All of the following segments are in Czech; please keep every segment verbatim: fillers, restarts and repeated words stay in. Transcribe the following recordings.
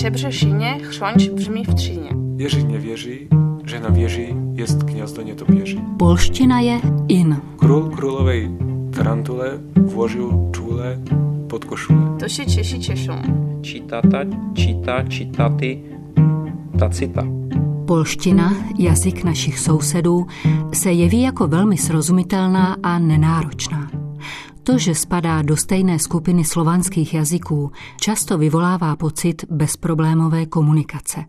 Přebřešině chřonč břmí v tříně. Věří nevěří, že na věži jest kňazdo netopierzy. Polština je in. Król królovej tarantule vložil čůle pod košule. To si Češi češou. Čítata, číta, čítaty, tacita. Polština, jazyk našich sousedů, se jeví jako velmi srozumitelná a nenáročná. To, že spadá do stejné skupiny slovanských jazyků, často vyvolává pocit bezproblémové komunikace.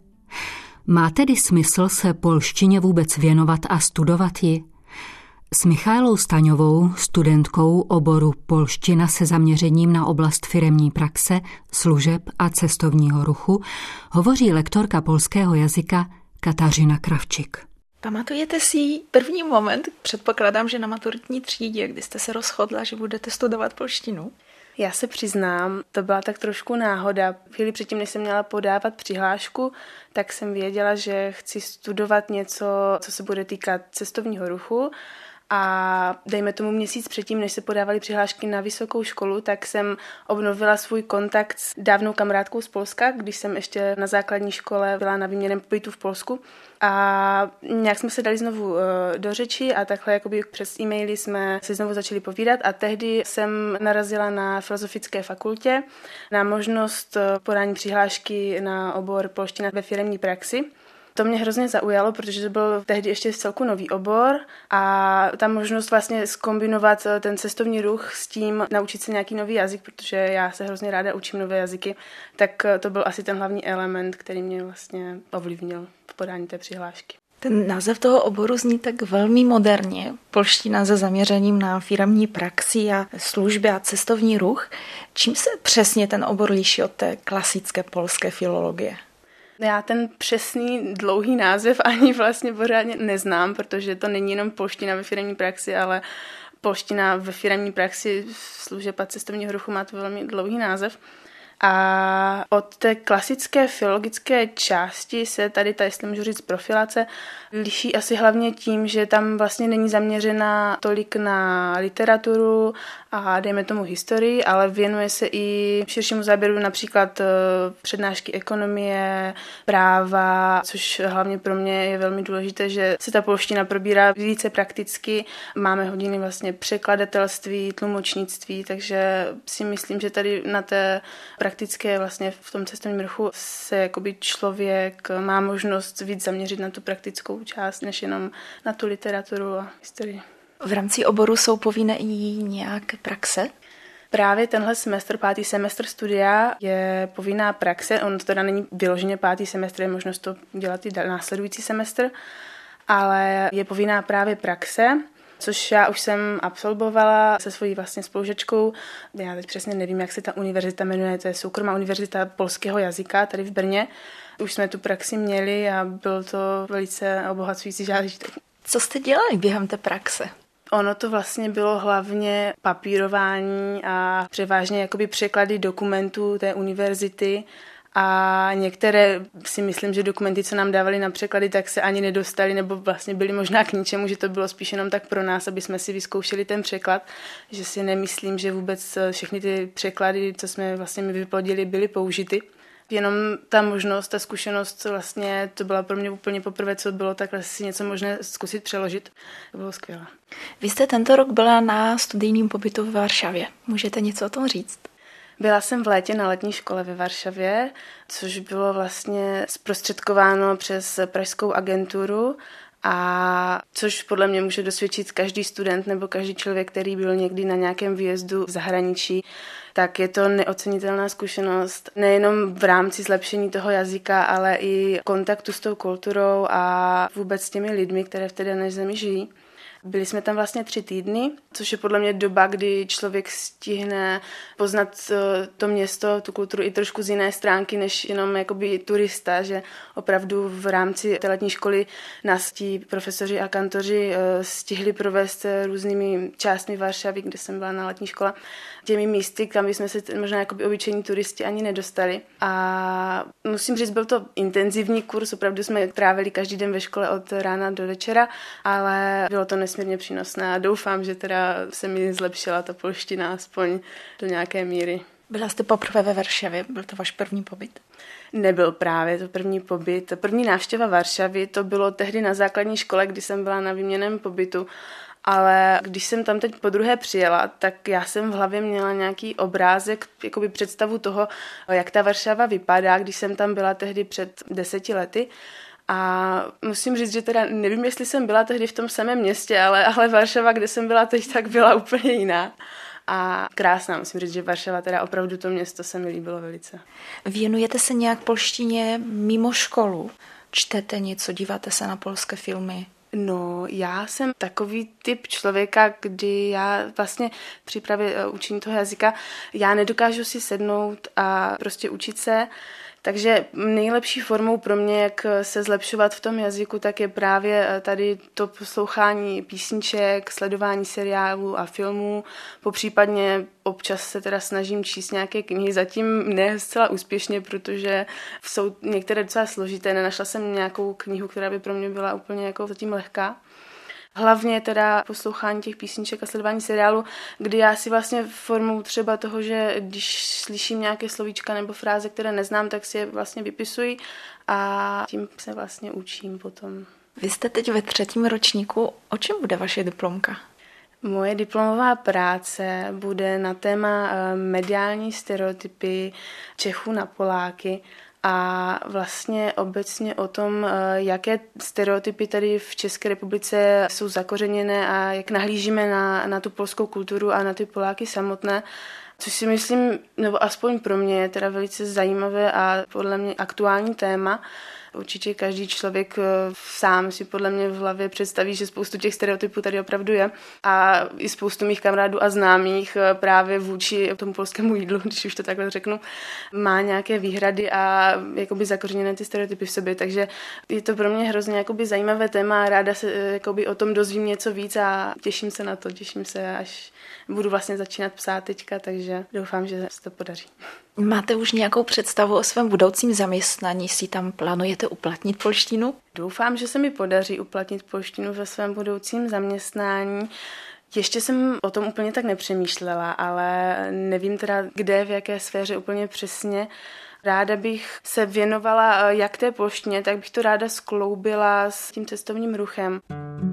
Má tedy smysl se polštině vůbec věnovat a studovat ji? S Michailou Staňovou, studentkou oboru polština se zaměřením na oblast firemní praxe, služeb a cestovního ruchu, hovoří lektorka polského jazyka Katarzyna Krawczyk. Pamatujete si první moment, předpokládám, že na maturitní třídě, kdy jste se rozhodla, že budete studovat polštinu? Já se přiznám, to byla tak trošku náhoda. Chvíli předtím, než jsem měla podávat přihlášku, tak jsem věděla, že chci studovat něco, co se bude týkat cestovního ruchu. A dejme tomu měsíc předtím, než se podávaly přihlášky na vysokou školu, tak jsem obnovila svůj kontakt s dávnou kamarádkou z Polska, když jsem ještě na základní škole byla na výměnném pobytu v Polsku. A nějak jsme se dali znovu do řeči a takhle jakoby přes e-maily jsme se znovu začali povídat a tehdy jsem narazila na filozofické fakultě na možnost podání přihlášky na obor polština ve firemní praxi. To mě hrozně zaujalo, protože to byl tehdy ještě celku nový obor a ta možnost vlastně zkombinovat ten cestovní ruch s tím naučit se nějaký nový jazyk, protože já se hrozně ráda učím nové jazyky, tak to byl asi ten hlavní element, který mě vlastně ovlivnil v podání té přihlášky. Ten název toho oboru zní tak velmi moderně. Polština se zaměřením na firemní praxi a služby a cestovní ruch. Čím se přesně ten obor liší od té klasické polské filologie? Já ten přesný dlouhý název ani vlastně pořádně neznám, protože to není jenom polština ve firemní praxi, ale polština ve firemní praxi služeb a cestovního ruchu má to velmi dlouhý název. A od té klasické filologické části se tady ta, jestli můžu říct, profilace liší asi hlavně tím, že tam vlastně není zaměřena tolik na literaturu a dejme tomu historii, ale věnuje se i širšímu záběru například přednášky ekonomie, práva, což hlavně pro mě je velmi důležité, že se ta polština probírá více prakticky. Máme hodiny vlastně překladatelství, tlumočnictví, takže si myslím, že tady na té praktické vlastně v tom cestovním ruchu se jakoby člověk má možnost víc zaměřit na tu praktickou část, než jenom na tu literaturu a historii. V rámci oboru jsou povinné i nějaké praxe? Právě tenhle semestr, pátý semestr studia, je povinná praxe. On to teda není vyloženě pátý semestr, je možnost to dělat i následující semestr, ale je povinná právě praxe, což já už jsem absolvovala se svojí vlastně spolužačkou. Já teď přesně nevím, jak se ta univerzita jmenuje, to je soukromá univerzita polského jazyka tady v Brně. Už jsme tu praxi měli a byl to velice obohacující zážitek. Co jste dělali během té praxe? Ono to vlastně bylo hlavně papírování a převážně jakoby překlady dokumentů té univerzity a některé si myslím, že dokumenty, co nám dávali na překlady, tak se ani nedostali nebo vlastně byly možná k ničemu, že to bylo spíš jenom tak pro nás, aby jsme si vyzkoušeli ten překlad, že si nemyslím, že vůbec všechny ty překlady, co jsme vlastně my vyplodili, byly použity. Jenom ta možnost, ta zkušenost vlastně, to byla pro mě úplně poprvé, co bylo takhle si něco možné zkusit přeložit. To bylo skvělé. Vy jste tento rok byla na studijním pobytu v Varšavě. Můžete něco o tom říct? Byla jsem v létě na letní škole ve Varšavě, což bylo vlastně zprostředkováno přes pražskou agenturu, a což podle mě může dosvědčit každý student nebo každý člověk, který byl někdy na nějakém výjezdu v zahraničí, tak je to neocenitelná zkušenost nejenom v rámci zlepšení toho jazyka, ale i kontaktu s tou kulturou a vůbec s těmi lidmi, které v té dané zemi žijí. Byli jsme tam vlastně tři týdny, což je podle mě doba, kdy člověk stihne poznat to město, tu kulturu i trošku z jiné stránky, než jenom jakoby turista, že opravdu v rámci té letní školy nás ti profesoři a kantoři stihli provést různými částmi Varšavy, kde jsem byla na letní škole, těmi místy, kam bychom se možná jakoby obyčejní turisti ani nedostali. A musím říct, byl to intenzivní kurz, opravdu jsme trávili každý den ve škole od rána do večera, ale bylo to nesmírně přínosné a doufám, že teda se mi zlepšila ta polština aspoň do nějaké míry. Byla jste poprvé ve Varšavě, byl to váš první pobyt? Nebyl právě to první pobyt. První návštěva Varšavy to bylo tehdy na základní škole, kdy jsem byla na výměnném pobytu. Ale když jsem tam teď po druhé přijela, tak já jsem v hlavě měla nějaký obrázek, jakoby představu toho, jak ta Varšava vypadá, když jsem tam byla tehdy před deseti lety. A musím říct, že teda nevím, jestli jsem byla tehdy v tom samém městě, ale, ale Varšava, kde jsem byla teď, tak byla úplně jiná. A krásná, musím říct, že Varšava, teda opravdu to město se mi líbilo velice. Věnujete se nějak polštině mimo školu? Čtete něco, díváte se na polské filmy? No, já jsem takový typ člověka, kdy já vlastně při právě učení toho jazyka, já nedokážu si sednout a prostě učit se. Takže nejlepší formou pro mě, jak se zlepšovat v tom jazyku, tak je právě tady to poslouchání písniček, sledování seriálů a filmů. Popřípadně občas se teda snažím číst nějaké knihy, zatím ne zcela úspěšně, protože jsou některé docela složité. Nenašla jsem nějakou knihu, která by pro mě byla úplně jako zatím lehká. Hlavně teda poslouchání těch písniček a sledování seriálu, kdy já si vlastně formou třeba toho, že když slyším nějaké slovíčka nebo fráze, které neznám, tak si je vlastně vypisuji a tím se vlastně učím potom. Vy jste teď ve třetím ročníku. O čem bude vaše diplomka? Moje diplomová práce bude na téma mediální stereotypy Čechů na Poláky a vlastně obecně o tom, jaké stereotypy tady v České republice jsou zakořeněné a jak nahlížíme na, na tu polskou kulturu a na ty Poláky samotné, což si myslím, nebo aspoň pro mě je teda velice zajímavé a podle mě aktuální téma. Určitě každý člověk sám si podle mě v hlavě představí, že spoustu těch stereotypů tady opravdu je a i spoustu mých kamarádů a známých právě vůči tomu polskému jídlu, když už to takhle řeknu, má nějaké výhrady a jakoby zakořeněné ty stereotypy v sobě, takže je to pro mě hrozně jakoby zajímavé téma a ráda se jakoby o tom dozvím něco víc a těším se na to, těším se, až budu vlastně začínat psát teďka, takže doufám, že se to podaří. Máte už nějakou představu o svém budoucím zaměstnání? Si tam plánujete uplatnit polštinu? Doufám, že se mi podaří uplatnit polštinu ve svém budoucím zaměstnání. Ještě jsem o tom úplně tak nepřemýšlela, ale nevím teda, kde, v jaké sféře úplně přesně. Ráda bych se věnovala jak té polštině, tak bych to ráda skloubila s tím cestovním ruchem.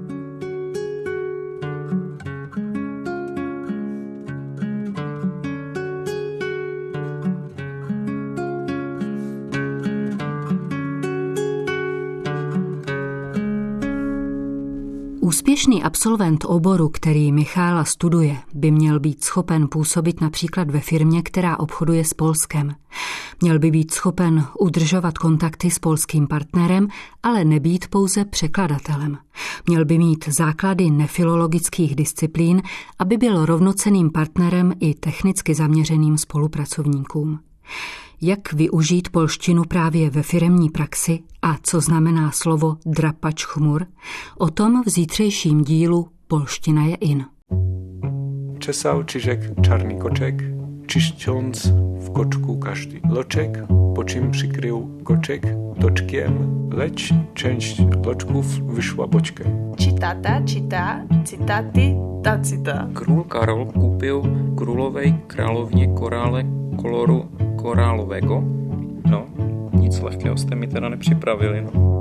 Úspěšný absolvent oboru, který Michála studuje, by měl být schopen působit například ve firmě, která obchoduje s Polskem. Měl by být schopen udržovat kontakty s polským partnerem, ale nebýt pouze překladatelem. Měl by mít základy nefilologických disciplín, aby byl rovnocenným partnerem i technicky zaměřeným spolupracovníkům. Jak využít polštinu právě ve firemní praxi a co znamená slovo drapač chmur? O tom v zítřejším dílu Polština je in. Czesał Czyżek czarny koczek, czyszcząc w koczku każdy loczek, po czym przykrył koczek toczkiem, lecz część loczków wyszła boczkiem. Čitata, čita, citaty, tacita. Král Karol kúpil královej královně korále koloru korálového. No, nic lehkého jste mi teda nepřipravili, no.